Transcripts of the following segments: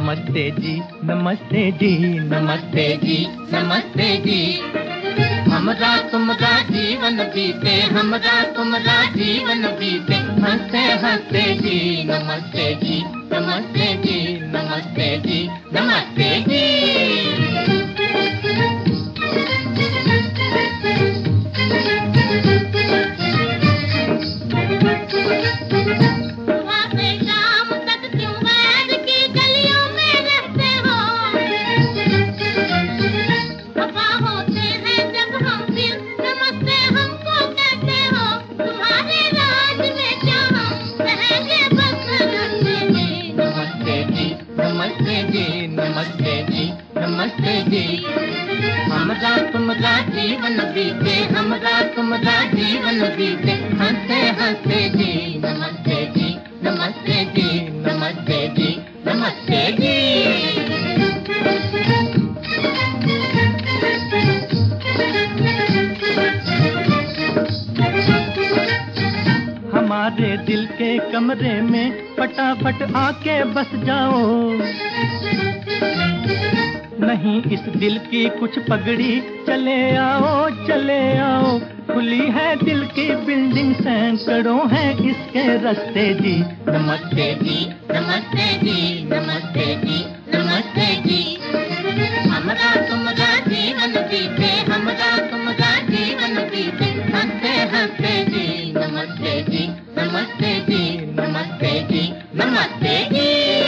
नमस्ते जी, नमस्ते जी, नमस्ते जी, नमस्ते जी। हमरा तुमरा जीवन बीते, हमरा तुमरा जीवन बीते, हंसते हंसते जी। नमस्ते जी, नमस्ते जी, नमस्ते जी, नमस्ते जी। नमस्ते जी, नमस्ते जी, नमस्ते जी। हमरा तुमरा जीवन बीते, हमरा तुमरा जीवन बीते, हंसते हंसते जी। नमस्ते जी, नमस्ते जी, नमस्ते जी, नमस्ते जी। हमारे दिल के कमरे में फटाफट आके बस जाओ, नहीं इस दिल की कुछ पगड़ी, चले आओ चले आओ। खुली है दिल की बिल्डिंग, सैकड़ों हैं इसके रास्ते जी। नमस्ते जी, नमस्ते जी, नमस्ते जी, नमस्ते जी। हमरा तुमरा जीवन बीते, हमरा तुमरा जीवन बीते, हंसते हंसते जी। नमस्ते जी, नमस्ते जी, नमस्ते जी, नमस्ते जी।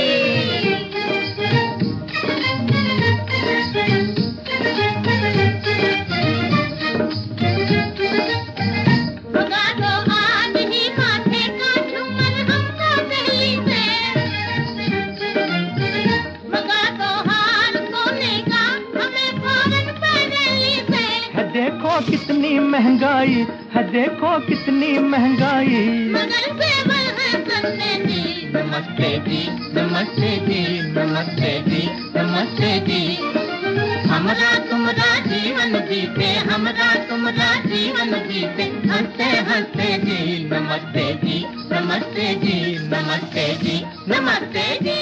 देखो कितनी महंगाई है, देखो कितनी महंगाई, मगर केवल है सस्ते जी। नमस्ते जी, नमस्ते जी, नमस्ते जी, नमस्ते जी। हमरा तुमरा जीवन बीते, हमरा तुमरा जीवन बीते, हंसते हंसते जी। नमस्ते जी, नमस्ते जी, नमस्ते जी, नमस्ते जी।